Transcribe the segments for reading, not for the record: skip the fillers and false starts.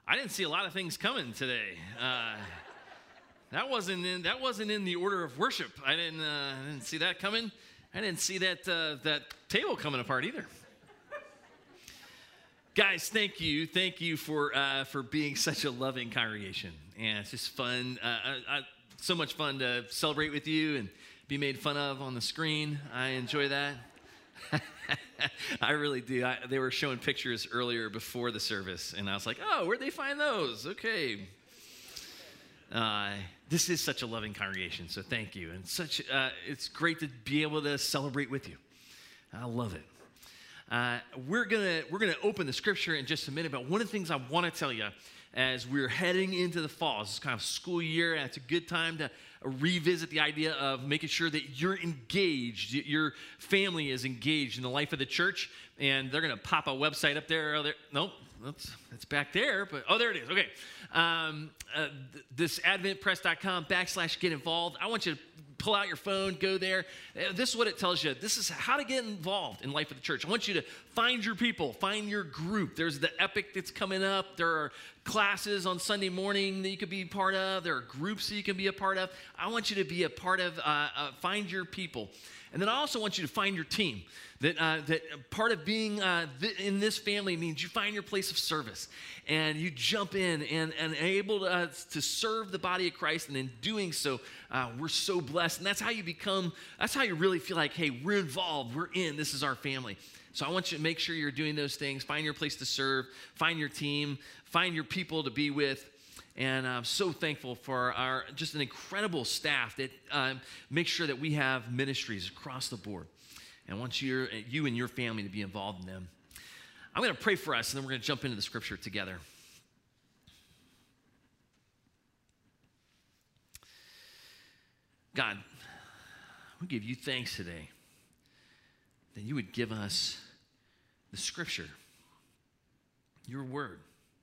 I didn't see a lot of things coming today. That wasn't in the order of worship. I didn't see that coming. I didn't see that table coming apart either. Guys, thank you for being such a loving congregation, and it's just fun. So much fun to celebrate with you and be made fun of on the screen. I enjoy that. I really do. They were showing pictures earlier before the service, and I was like, oh, where'd they find those? Okay. This is such a loving congregation, so thank you. And it's great to be able to celebrate with you. I love it. We're gonna open the scripture in just a minute, but one of the things I want to tell you as we're heading into the fall, it's kind of school year, and it's a good time to revisit the idea of making sure that you're engaged, your family is engaged in the life of the church, and they're going to pop a website up there. Nope, that's back there, but there it is. Okay. This adventpress.com/get involved. I want you to pull out your phone, go there. This is what it tells you. This is how to get involved in life of the church. I want you to find your people, find your group. There's the Epic that's coming up. There are classes on Sunday morning that you could be a part of. There are groups that you can be a part of. I want you to be a part of, find your people. And then I also want you to find your team. That part of being in this family means you find your place of service and you jump in and able to serve the body of Christ. And in doing so, we're so blessed. And that's how you really feel like, hey, we're involved, we're in, this is our family. So I want you to make sure you're doing those things. Find your place to serve, find your team, find your people to be with. And I'm so thankful for just an incredible staff that makes sure that we have ministries across the board. And I want you and your family to be involved in them. I'm going to pray for us, and then we're going to jump into the scripture together. God, we give you thanks today that you would give us the scripture, your word.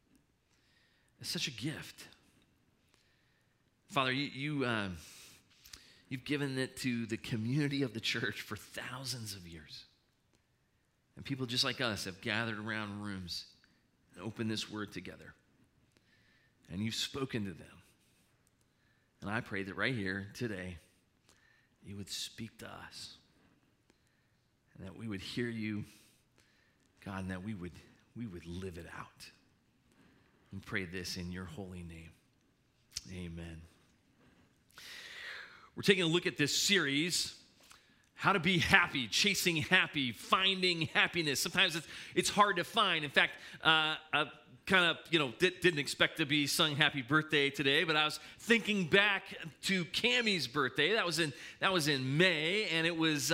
It's such a gift. Father, you've given it to the community of the church for thousands of years. And people just like us have gathered around rooms and opened this word together. And you've spoken to them. And I pray that right here today, you would speak to us. And that we would hear you, God, and that we would live it out. And pray this in your holy name. Amen. We're taking a look at this series, how to be happy, chasing happy, finding happiness. Sometimes it's hard to find. In fact, I kind of, didn't expect to be sung happy birthday today, but I was thinking back to Cammie's birthday. That was in May, and it's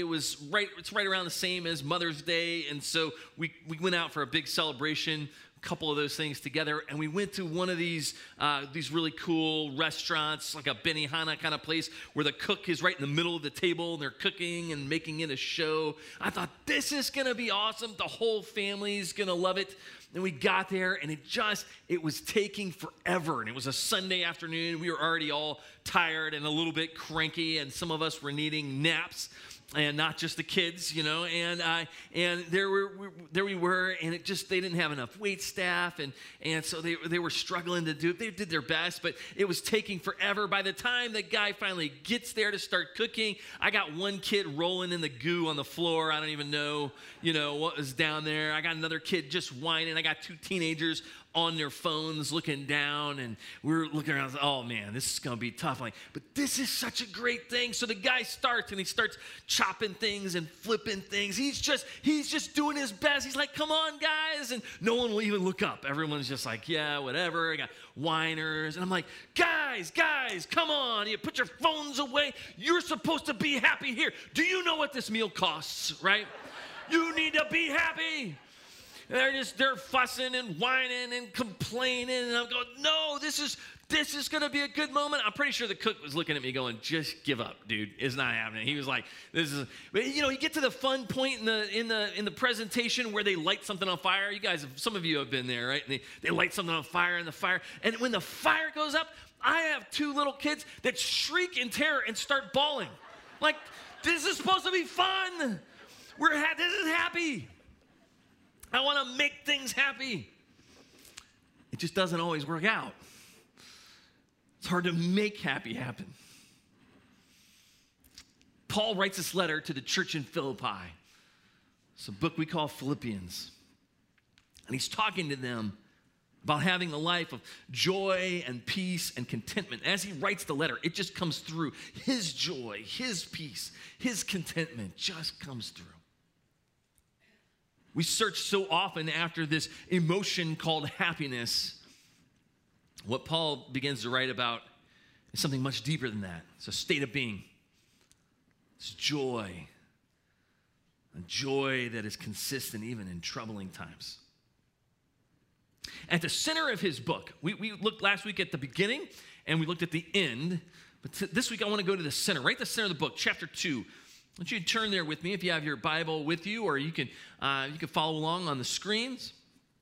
right around the same as Mother's Day, and so we went out for a big celebration. Couple of those things together, and we went to one of these really cool restaurants, like a Benihana kind of place, where the cook is right in the middle of the table, and they're cooking and making it a show. I thought, this is going to be awesome. The whole family's going to love it. And we got there, and it was taking forever, and it was a Sunday afternoon. We were already all tired and a little bit cranky, and some of us were needing naps. And not just the kids, and there we were, and they didn't have enough wait staff, and so they were struggling to do it. They did their best, but it was taking forever. By the time the guy finally gets there to start cooking, I got one kid rolling in the goo on the floor. I don't even know, what was down there. I got another kid just whining. I got two teenagers on their phones looking down, and we're looking around, oh man, this is going to be tough. I'm like, but this is such a great thing. So the guy starts chopping things and flipping things. He's just doing his best. He's like, come on, guys. And no one will even look up. Everyone's just like, yeah, whatever. I got whiners. And I'm like, guys, come on. You put your phones away. You're supposed to be happy here. Do you know what this meal costs, right? You need to be happy. They're fussing and whining and complaining, and I'm going, no, this is going to be a good moment. I'm pretty sure the cook was looking at me going, just give up, dude. It's not happening. He was like, but you get to the fun point in the presentation where they light something on fire. You guys, some of you have been there, right? And they light something on fire, and and when the fire goes up, I have two little kids that shriek in terror and start bawling. Like, this is supposed to be fun. This is happy. I want to make things happy. it just doesn't always work out. It's hard to make happy happen. Paul writes this letter to the church in Philippi. It's a book we call Philippians. And he's talking to them about having a life of joy and peace and contentment. As he writes the letter, it just comes through. His joy, his peace, his contentment just comes through. We search so often after this emotion called happiness. What Paul begins to write about is something much deeper than that. It's a state of being. It's joy. A joy that is consistent even in troubling times. At the center of his book, we looked last week at the beginning and we looked at the end. But this week I want to go to the center, right at the center of the book, chapter 2. I want you to turn there with me if you have your Bible with you, or you can follow along on the screens.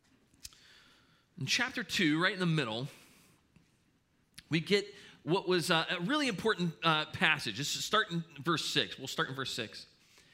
In chapter 2, right in the middle, we get what was a really important passage. This is starting in verse 6. We'll start in verse 6.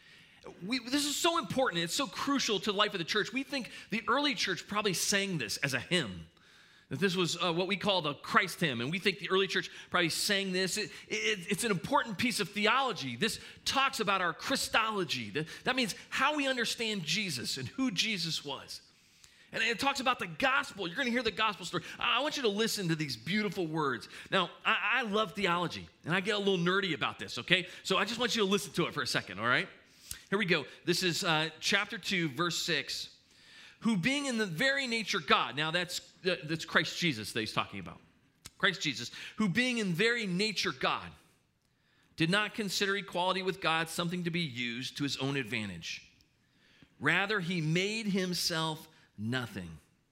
This is so important. It's so crucial to the life of the church. We think the early church probably sang this as a hymn. That this was what we call the Christ hymn. And we think the early church probably sang this. It's an important piece of theology. This talks about our Christology. That means how we understand Jesus and who Jesus was. And it talks about the gospel. You're going to hear the gospel story. I want you to listen to these beautiful words. Now, I love theology, and I get a little nerdy about this, okay? So I just want you to listen to it for a second, all right? Here we go. This is chapter 2, verse 6. Who being in the very nature God. Now, that's Christ Jesus that he's talking about. Christ Jesus. Who being in very nature God, did not consider equality with God something to be used to his own advantage. Rather, he made himself nothing,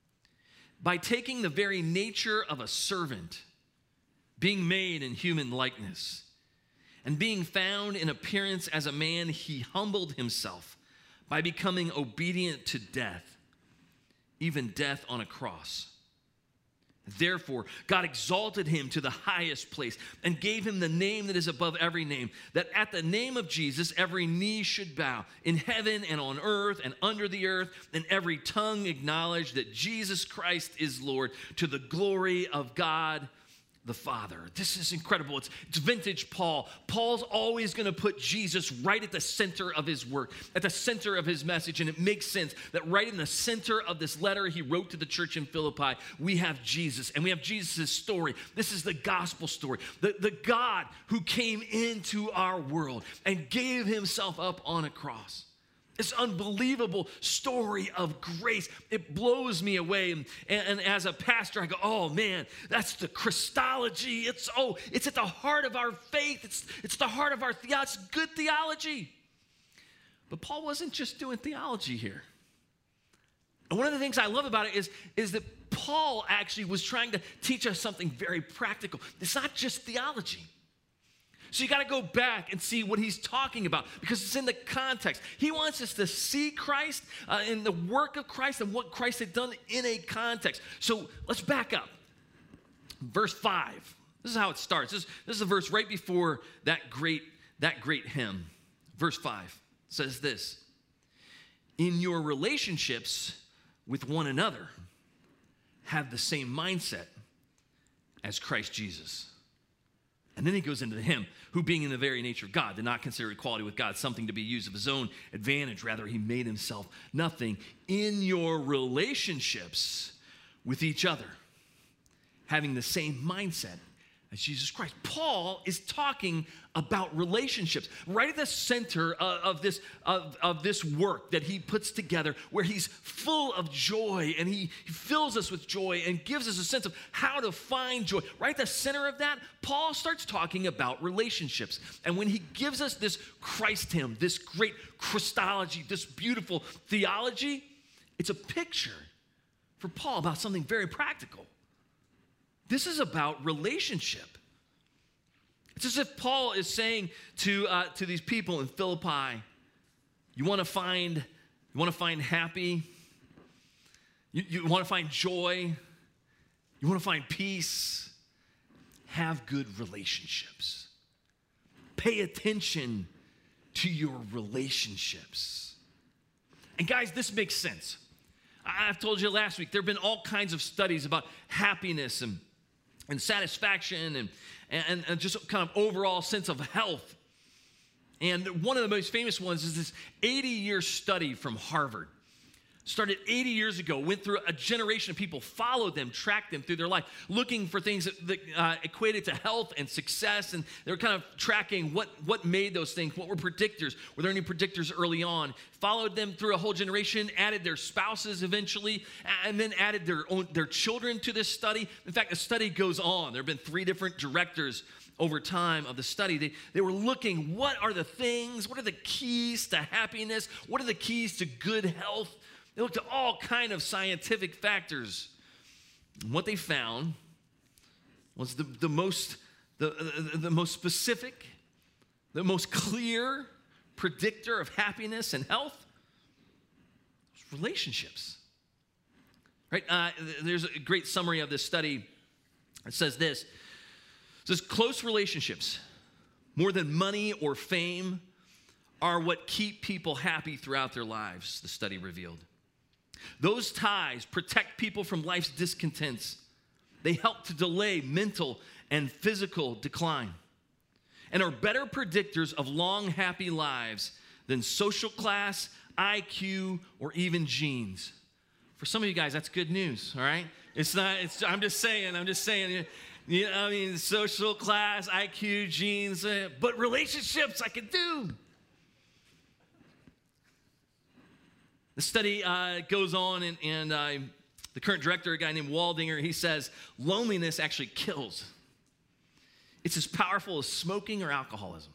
by taking the very nature of a servant, being made in human likeness, and being found in appearance as a man, he humbled himself by becoming obedient to death, even death on a cross. Therefore, God exalted him to the highest place and gave him the name that is above every name, that at the name of Jesus every knee should bow, in heaven and on earth and under the earth, and every tongue acknowledge that Jesus Christ is Lord, to the glory of God the Father. This is incredible. It's vintage Paul. Paul's always going to put Jesus right at the center of his work, at the center of his message, and it makes sense that right in the center of this letter he wrote to the church in Philippi, we have Jesus, and we have Jesus' story. This is the gospel story. The God who came into our world and gave himself up on a cross. This unbelievable story of grace. It blows me away. And as a pastor, I go, oh man, that's the Christology. It's at the heart of our faith. It's the heart of our theology. It's good theology. But Paul wasn't just doing theology here. And one of the things I love about it is that Paul actually was trying to teach us something very practical. It's not just theology. So you got to go back and see what he's talking about because it's in the context. He wants us to see Christ in the work of Christ and what Christ had done in a context. So let's back up. Verse 5. This is how it starts. This is the verse right before that great hymn. Verse 5 says this. In your relationships with one another, have the same mindset as Christ Jesus. And then he goes into the hymn, who being in the very nature of God, did not consider equality with God something to be used of his own advantage. Rather, he made himself nothing. In your relationships with each other, having the same mindset as Jesus Christ. Paul is talking about relationships right at the center of this work that he puts together, where he's full of joy and he fills us with joy and gives us a sense of how to find joy. Right at the center of that, Paul starts talking about relationships. And when he gives us this Christ hymn, this great Christology, this beautiful theology, it's a picture for Paul about something very practical. This is about relationship. It's as if Paul is saying to these people in Philippi, you want to find happy, you want to find joy, you want to find peace, have good relationships. Pay attention to your relationships. And guys, this makes sense. I've told you last week, there have been all kinds of studies about happiness and satisfaction and just kind of overall sense of health. And one of the most famous ones is this 80-year study from Harvard. Started 80 years ago, went through a generation of people, followed them, tracked them through their life, looking for things that equated to health and success, and they were kind of tracking what made those things, what were predictors, were there any predictors early on, followed them through a whole generation, added their spouses eventually, and then added their children to this study. In fact, the study goes on. There have been 3 different directors over time of the study. They were looking, what are the things, what are the keys to happiness, what are the keys to good health? They looked at all kind of scientific factors. And what they found was the most specific, the most clear predictor of happiness and health was relationships. Right? There's a great summary of this study. It says this. It says, close relationships, more than money or fame, are what keep people happy throughout their lives, the study revealed. Those ties protect people from life's discontents. They help to delay mental and physical decline and are better predictors of long, happy lives than social class, IQ, or even genes. For some of you guys, that's good news, all right? I'm just saying, you know, I mean, social class, IQ, genes, but relationships I can do. The study goes on, and the current director, a guy named Waldinger, he says, loneliness actually kills. It's as powerful as smoking or alcoholism.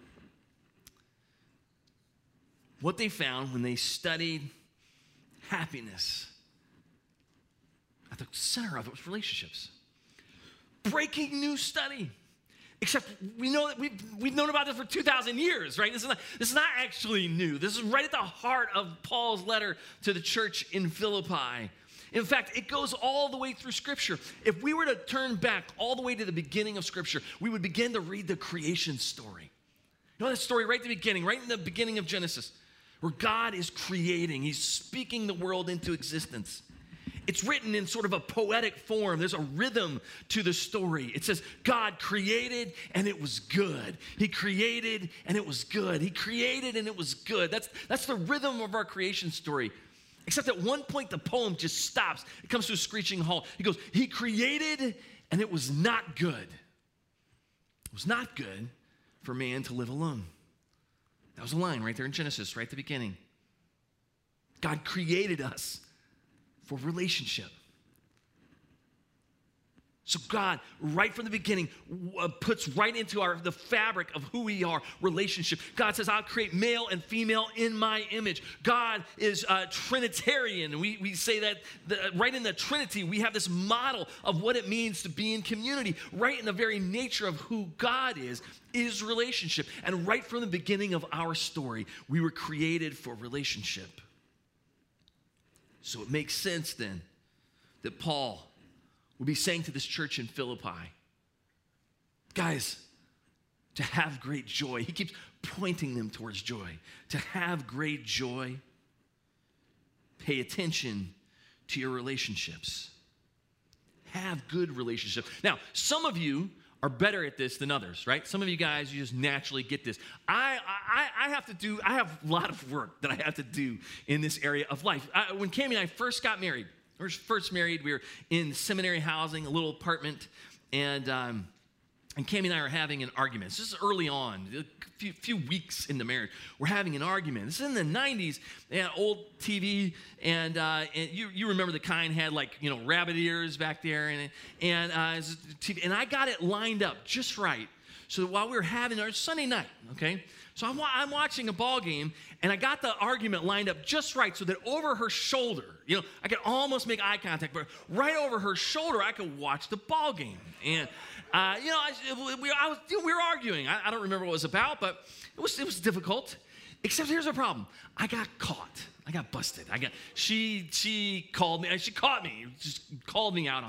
What they found when they studied happiness, at the center of it was relationships. Breaking news study. Except we know that we've known about this for 2,000 years, right? This is not actually new. This is right at the heart of Paul's letter to the church in Philippi. In fact, it goes all the way through Scripture. If we were to turn back all the way to the beginning of Scripture, we would begin to read the creation story. You know that story right at the beginning, right in the beginning of Genesis, where God is creating. He's speaking the world into existence. It's written in sort of a poetic form. There's a rhythm to the story. It says, God created and it was good. He created and it was good. He created and it was good. That's the rhythm of our creation story. Except at one point, the poem just stops. It comes to a screeching halt. He goes, he created and it was not good. It was not good for man to live alone. That was a line right there in Genesis, right at the beginning. God created us for relationship. So God, right from the beginning, puts right into the fabric of who we are, relationship. God says, I'll create male and female in my image. God is Trinitarian. We say that right in the Trinity, we have this model of what it means to be in community. Right in the very nature of who God is relationship. And right from the beginning of our story, we were created for relationship. So it makes sense then that Paul would be saying to this church in Philippi, guys, to have great joy. He keeps pointing them towards joy. To have great joy, pay attention to your relationships. Have good relationships. Now, some of you are better at this than others, right? Some of you guys, you just naturally get this. I have a lot of work that I have to do in this area of life. When Cami and I first got married, we were in seminary housing, a little apartment, and Cami and I are having an argument. This is early on, a few weeks into marriage. We're having an argument. This is in the 90s. They had old TV, and you remember the kind had rabbit ears back there, and I got it lined up just right. So that while we were having our Sunday night, okay, so I'm watching a ball game, and I got the argument lined up just right so that over her shoulder, I could almost make eye contact, but right over her shoulder, I could watch the ball game. And we were arguing. I don't remember what it was about, but it was difficult. Except here's the problem: I got caught. I got busted. She called me. She caught me. Just called me out on that.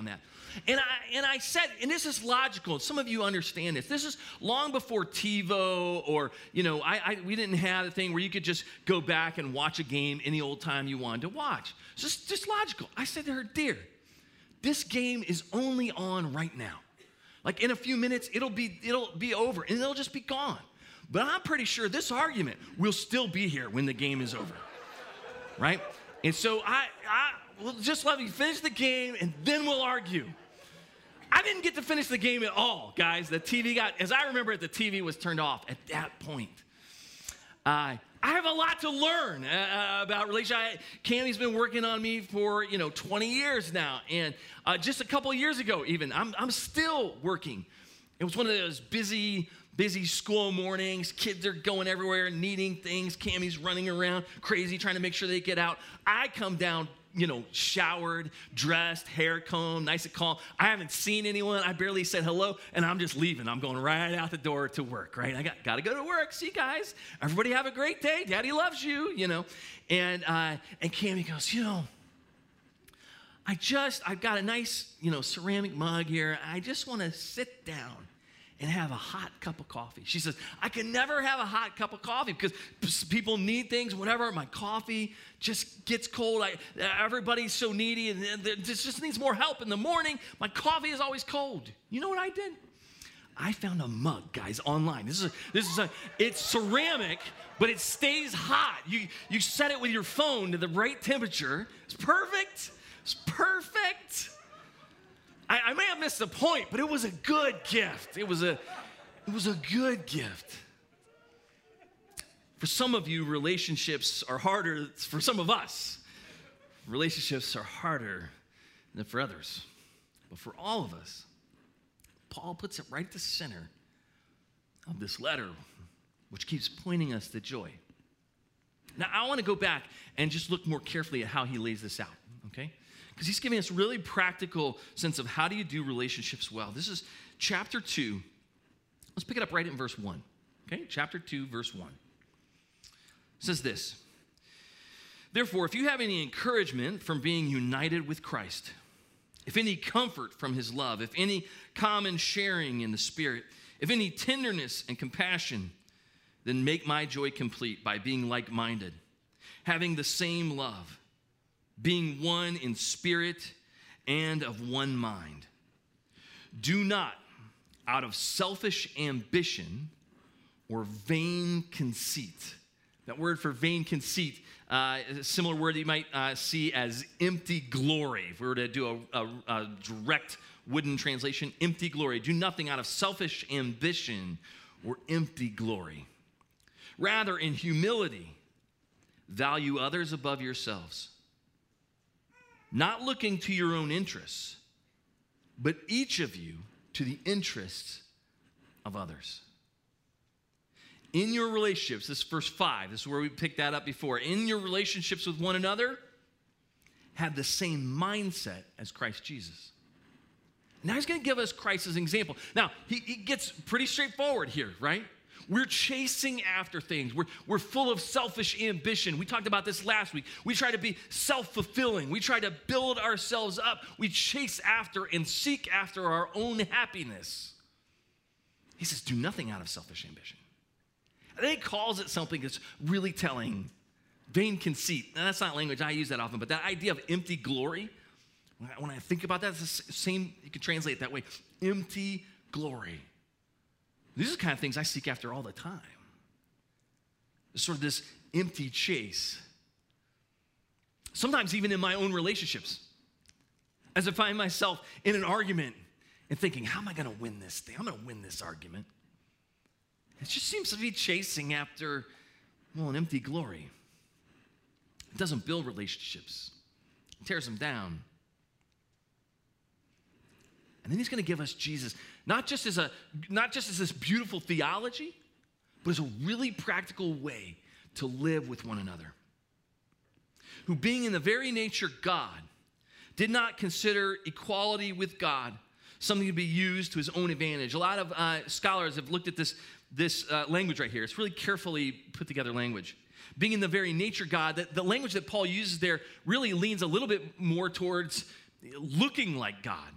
And I said, and this is logical. Some of you understand this. This is long before TiVo or, we didn't have the thing where you could just go back and watch a game any old time you wanted to watch. It's just logical. I said to her, dear, this game is only on right now. Like in a few minutes, it'll be over and it'll just be gone. But I'm pretty sure this argument will still be here when the game is over, right? And so I will just let me finish the game and then we'll argue. I didn't get to finish the game at all, guys. The TV as I remember it, the TV was turned off at that point. I have a lot to learn about relationships. Cammy's been working on me for 20 years now, and just a couple of years ago, even I'm still working. It was one of those busy school mornings. Kids are going everywhere, needing things. Cammy's running around crazy, trying to make sure they get out. I come down, showered, dressed, hair combed, nice and calm. I haven't seen anyone. I barely said hello, and I'm just leaving. I'm going right out the door to work, right? I got to go to work. See you guys. Everybody have a great day. Daddy loves you, And Cammy goes, I've got a nice, ceramic mug here. I just want to sit down and have a hot cup of coffee. She says, I can never have a hot cup of coffee because people need things, whatever. My coffee just gets cold. Everybody's so needy and just needs more help in the morning. My coffee is always cold. You know what I did? I found a mug, guys, online. It's ceramic, but it stays hot. You set it with your phone to the right temperature. It's perfect. It's perfect. I may have missed the point, but it was a good gift. It was a good gift. For some of you, relationships are harder. For some of us, relationships are harder than for others. But for all of us, Paul puts it right at the center of this letter, which keeps pointing us to joy. Now, I want to go back and just look more carefully at how he lays this out, okay? Because he's giving us really practical sense of how do you do relationships well. This is chapter 2. Let's pick it up right in verse 1. Okay, chapter 2, verse 1. It says this. Therefore, if you have any encouragement from being united with Christ, if any comfort from his love, if any common sharing in the Spirit, if any tenderness and compassion, then make my joy complete by being like-minded, having the same love, being one in spirit and of one mind. Do not, out of selfish ambition or vain conceit. That word for vain conceit is a similar word that you might see as empty glory. If we were to do a direct wooden translation, empty glory. Do nothing out of selfish ambition or empty glory. Rather, in humility, value others above yourselves, not looking to your own interests, but each of you to the interests of others. In your relationships, this is verse 5, this is where we picked that up before. In your relationships with one another, have the same mindset as Christ Jesus. Now he's going to give us Christ as an example. Now, he gets pretty straightforward here, right? We're chasing after things. We're full of selfish ambition. We talked about this last week. We try to be self-fulfilling. We try to build ourselves up. We chase after and seek after our own happiness. He says, do nothing out of selfish ambition. And then he calls it something that's really telling. Vain conceit. Now, that's not language I use that often, but that idea of empty glory, when I think about that, it's the same, you can translate it that way. Empty glory. These are the kind of things I seek after all the time. It's sort of this empty chase. Sometimes even in my own relationships. As I find myself in an argument and thinking, how am I going to win this thing? I'm going to win this argument. It just seems to be chasing after, an empty glory. It doesn't build relationships. It tears them down. And then he's going to give us Jesus, not just as this beautiful theology, but as a really practical way to live with one another. Who, being in the very nature God, did not consider equality with God something to be used to his own advantage. A lot of scholars have looked at this language right here. It's really carefully put together language. Being in the very nature God, the language that Paul uses there really leans a little bit more towards looking like God.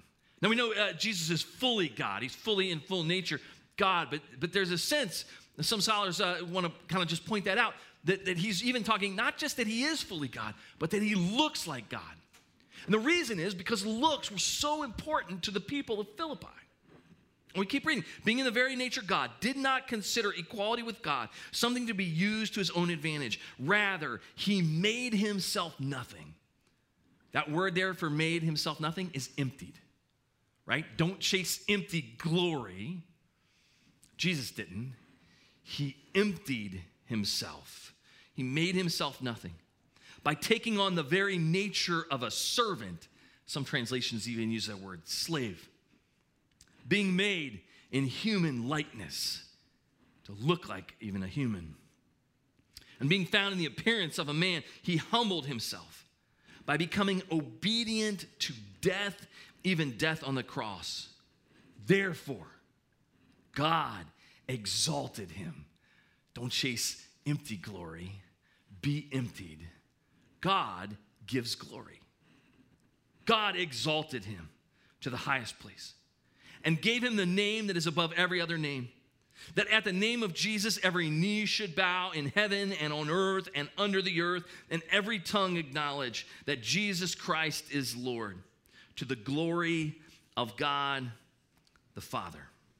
Now we know Jesus is fully God. He's fully in full nature God, but there's a sense, some scholars want to kind of just point that out, that he's even talking not just that he is fully God, but that he looks like God. And the reason is because looks were so important to the people of Philippi. And we keep reading. Being in the very nature God, did not consider equality with God something to be used to his own advantage. Rather, he made himself nothing. That word there for made himself nothing is emptied, right? Don't chase empty glory. Jesus didn't. He emptied himself. He made himself nothing by taking on the very nature of a servant. Some translations even use that word, slave. Being made in human likeness, to look like even a human. And being found in the appearance of a man, he humbled himself by becoming obedient to death, even death on the cross. Therefore, God exalted him. Don't chase empty glory. Be emptied. God gives glory. God exalted him to the highest place and gave him the name that is above every other name, that at the name of Jesus every knee should bow in heaven and on earth and under the earth, and every tongue acknowledge that Jesus Christ is Lord, to the glory of God the Father.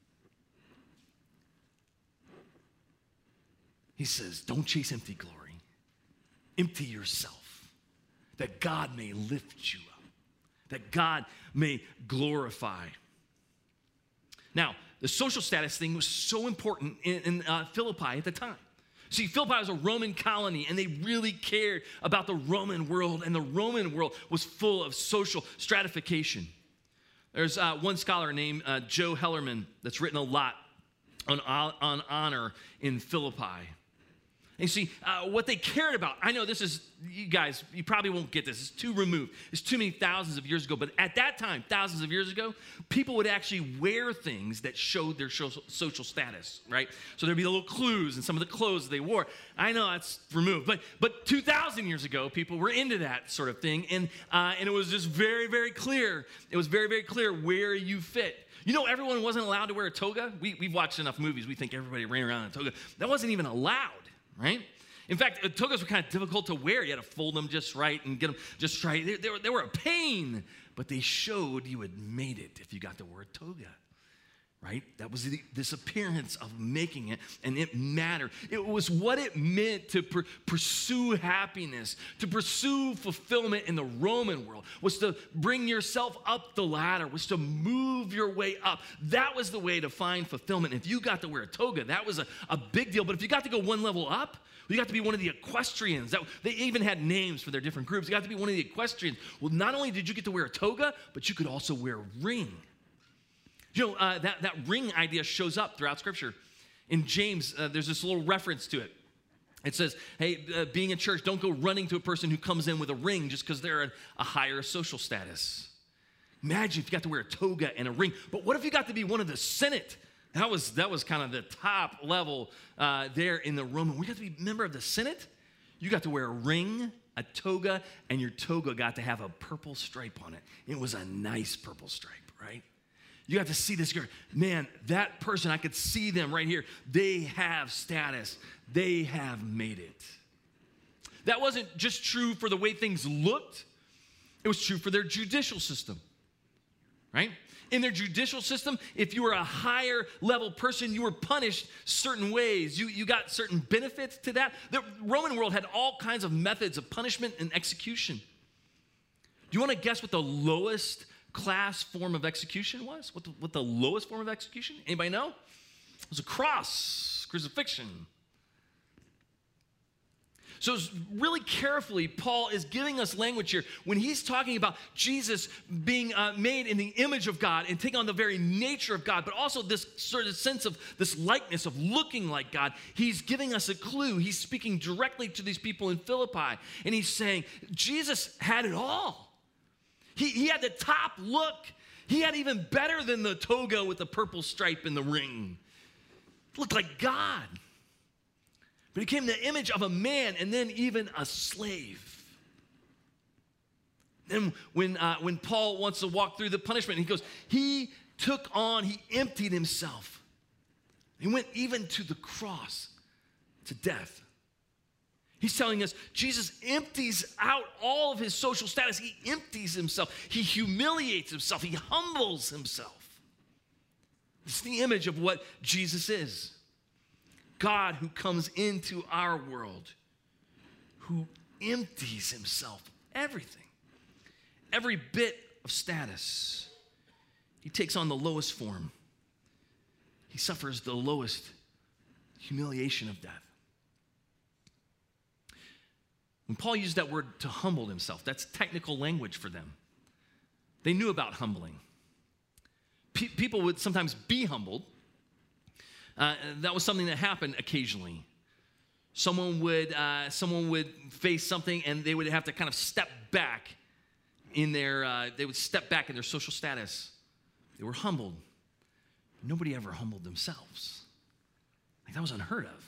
He says, don't chase empty glory. Empty yourself, that God may lift you up, that God may glorify. Now, the social status thing was so important in Philippi at the time. See, Philippi was a Roman colony, and they really cared about the Roman world, and the Roman world was full of social stratification. There's one scholar named Joe Hellerman that's written a lot on honor in Philippi. And you see, what they cared about, I know this is, you guys, you probably won't get this. It's too removed. It's too many thousands of years ago. But at that time, thousands of years ago, people would actually wear things that showed their social status, right? So there'd be little clues in some of the clothes they wore. I know that's removed. But 2,000 years ago, people were into that sort of thing. And it was just very, very clear. It was very, very clear where you fit. You know, everyone wasn't allowed to wear a toga. We've watched enough movies. We think everybody ran around in a toga. That wasn't even allowed. Right? In fact, togas were kind of difficult to wear. You had to fold them just right and get them just right. They were a pain, but they showed you had made it if you got to wear a toga. Right? That was this appearance of making it, and it mattered. It was what it meant to pursue happiness, to pursue fulfillment in the Roman world, was to bring yourself up the ladder, was to move your way up. That was the way to find fulfillment. If you got to wear a toga, that was a big deal. But if you got to go one level up, you got to be one of the equestrians. They even had names for their different groups. You got to be one of the equestrians. Well, not only did you get to wear a toga, but you could also wear a ring. You know, that ring idea shows up throughout Scripture. In James, there's this little reference to it. It says, hey, being in church, don't go running to a person who comes in with a ring just because they're a higher social status. Imagine if you got to wear a toga and a ring. But what if you got to be one of the Senate? That was kind of the top level there in the Roman. We got to be a member of the Senate. You got to wear a ring, a toga, and your toga got to have a purple stripe on it. It was a nice purple stripe, right? You got to see this girl. Man, that person, I could see them right here. They have status. They have made it. That wasn't just true for the way things looked. It was true for their judicial system, right? In their judicial system, if you were a higher level person, you were punished certain ways. You got certain benefits to that. The Roman world had all kinds of methods of punishment and execution. Do you want to guess what the lowest class form of execution was? What the lowest form of execution? Anybody know? It was a cross, crucifixion. So really carefully, Paul is giving us language here. When he's talking about Jesus being made in the image of God and taking on the very nature of God, but also this sort of sense of this likeness of looking like God, he's giving us a clue. He's speaking directly to these people in Philippi, and he's saying, Jesus had it all. He had the top look. He had even better than the toga with the purple stripe and the ring. He looked like God. But he came in the image of a man and then even a slave. Then when Paul wants to walk through the punishment, he goes, he emptied himself. He went even to the cross, to death. He's telling us Jesus empties out all of his social status. He empties himself. He humiliates himself. He humbles himself. It's the image of what Jesus is. God who comes into our world, who empties himself of everything, every bit of status. He takes on the lowest form. He suffers the lowest humiliation of death. When Paul used that word to humble himself, that's technical language for them. They knew about humbling. People would sometimes be humbled. That was something that happened occasionally. Someone would face something and they would have to kind of step back in their social status. They were humbled. Nobody ever humbled themselves. Like, that was unheard of.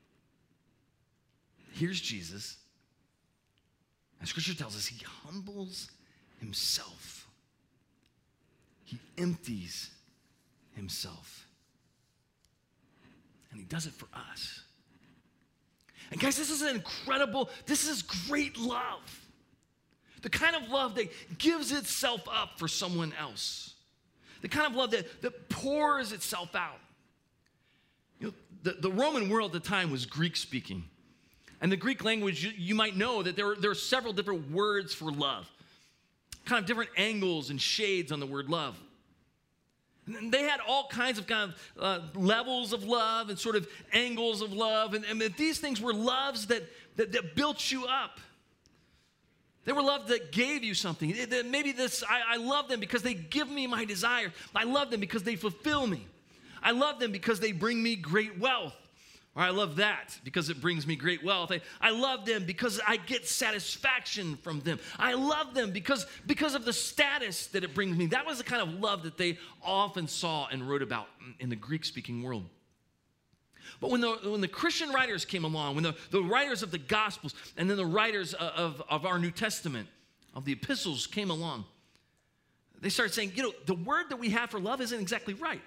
Here's Jesus. And Scripture tells us he humbles himself. He empties himself. And he does it for us. And guys, this is great love. The kind of love that gives itself up for someone else. The kind of love that pours itself out. You know, the Roman world at the time was Greek-speaking. And the Greek language, you might know that there are several different words for love. Kind of different angles and shades on the word love. And they had all kinds of levels of love and sort of angles of love. And these things were loves that built you up. They were love that gave you something. Maybe I love them because they give me my desire. I love them because they fulfill me. I love them because they bring me great wealth. Or I love that because it brings me great wealth. I love them because I get satisfaction from them. I love them because of the status that it brings me. That was the kind of love that they often saw and wrote about in the Greek-speaking world. But when the Christian writers came along, when the writers of the Gospels and then the writers of our New Testament, of the epistles came along, they started saying, the word that we have for love isn't exactly right.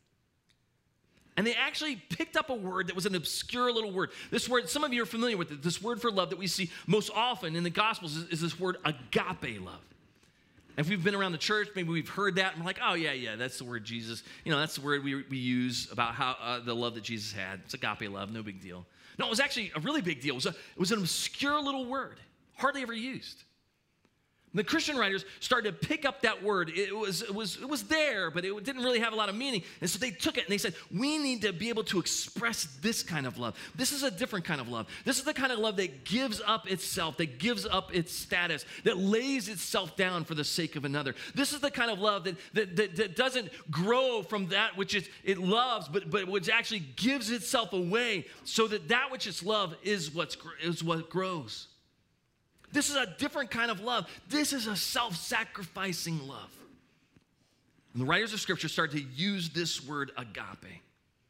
And they actually picked up a word that was an obscure little word. This word, some of you are familiar with it. This word for love that we see most often in the Gospels is this word agape love. If we've been around the church, maybe we've heard that, and we're like, oh, yeah, that's the word Jesus. That's the word we use about how the love that Jesus had. It's agape love, no big deal. No, it was actually a really big deal. It was an obscure little word, hardly ever used. The Christian writers started to pick up that word. It was there, but it didn't really have a lot of meaning. And so they took it and they said, we need to be able to express this kind of love. This is a different kind of love. This is the kind of love that gives up itself, that gives up its status, that lays itself down for the sake of another. This is the kind of love that doesn't grow from that which it loves, but which actually gives itself away so that which it's loved is what grows. This is a different kind of love. This is a self-sacrificing love. And the writers of Scripture started to use this word agape.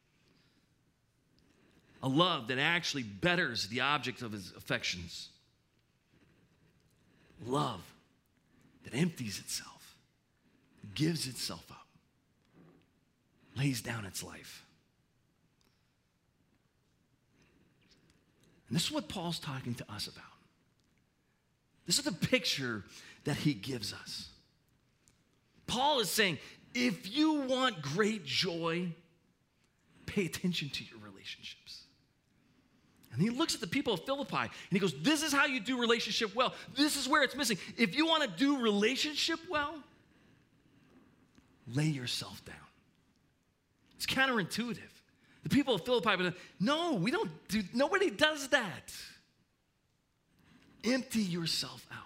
A love that actually betters the object of his affections. Love that empties itself, gives itself up, lays down its life. And this is what Paul's talking to us about. This is the picture that he gives us. Paul is saying, if you want great joy, pay attention to your relationships. And he looks at the people of Philippi and he goes, this is how you do relationship well. This is where it's missing. If you want to do relationship well, lay yourself down. It's counterintuitive. The people of Philippi would say, no, nobody does that. Empty yourself out.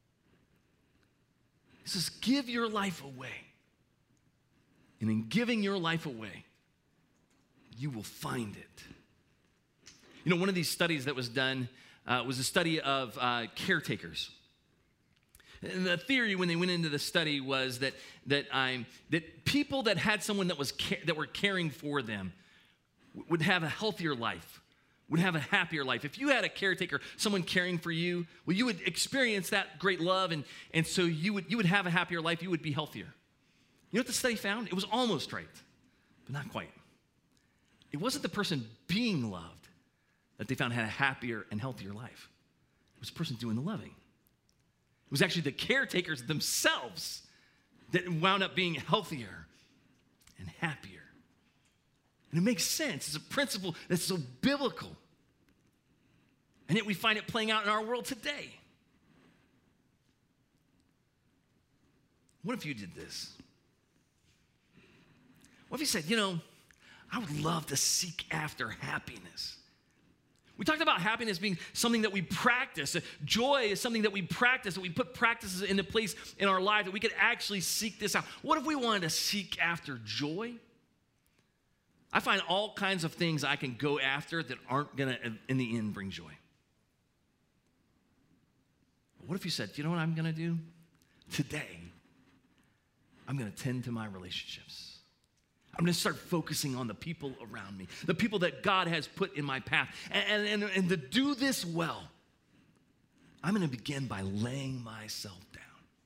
He says, give your life away. And in giving your life away, you will find it. One of these studies that was done was a study of caretakers. And the theory when they went into the study was that people that had someone that were caring for them would have a healthier life, would have a happier life. If you had a caretaker, someone caring for you, well, you would experience that great love, and so you would have a happier life. You would be healthier. You know what the study found? It was almost right, but not quite. It wasn't the person being loved that they found had a happier and healthier life. It was the person doing the loving. It was actually the caretakers themselves that wound up being healthier and happier. And it makes sense. It's a principle that's so biblical. And yet we find it playing out in our world today. What if you did this? What if you said, I would love to seek after happiness. We talked about happiness being something that we practice. Joy is something that we practice, that we put practices into place in our life, that we could actually seek this out. What if we wanted to seek after joy? I find all kinds of things I can go after that aren't going to, in the end, bring joy. What if you said, you know what I'm going to do? Today, I'm going to tend to my relationships. I'm going to start focusing on the people around me, the people that God has put in my path. And to do this well, I'm going to begin by laying myself down,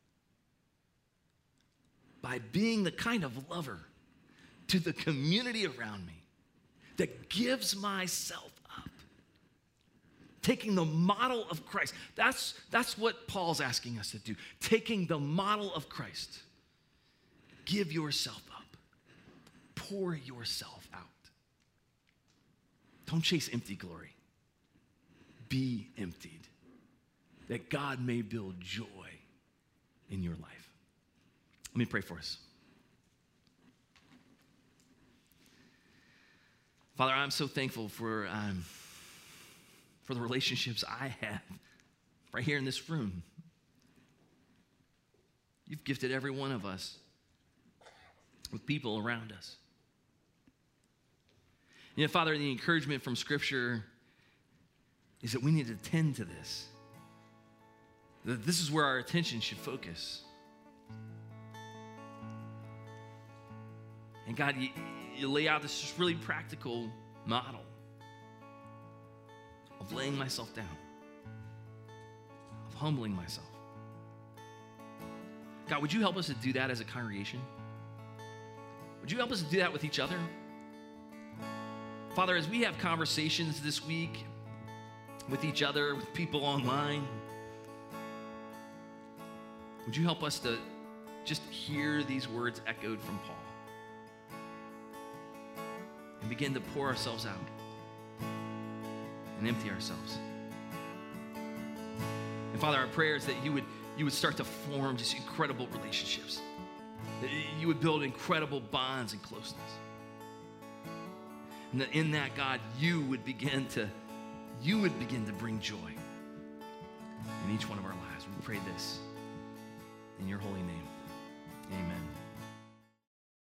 by being the kind of lover to the community around me that gives myself up, taking the model of Christ. That's what Paul's asking us to do, taking the model of Christ. Give yourself up. Pour yourself out. Don't chase empty glory. Be emptied, that God may build joy in your life. Let me pray for us. Father, I'm so thankful for the relationships I have right here in this room. You've gifted every one of us with people around us. Father, the encouragement from Scripture is that we need to tend to this. That this is where our attention should focus. And God, you lay out this just really practical model of laying myself down, of humbling myself. God, would you help us to do that as a congregation? Would you help us to do that with each other? Father, as we have conversations this week with each other, with people online, would you help us to just hear these words echoed from Paul and begin to pour ourselves out and empty ourselves? And Father, our prayer is that you would start to form just incredible relationships. That you would build incredible bonds and closeness. And that in that, God, you would begin to bring joy in each one of our lives. We pray this in your holy name. Amen.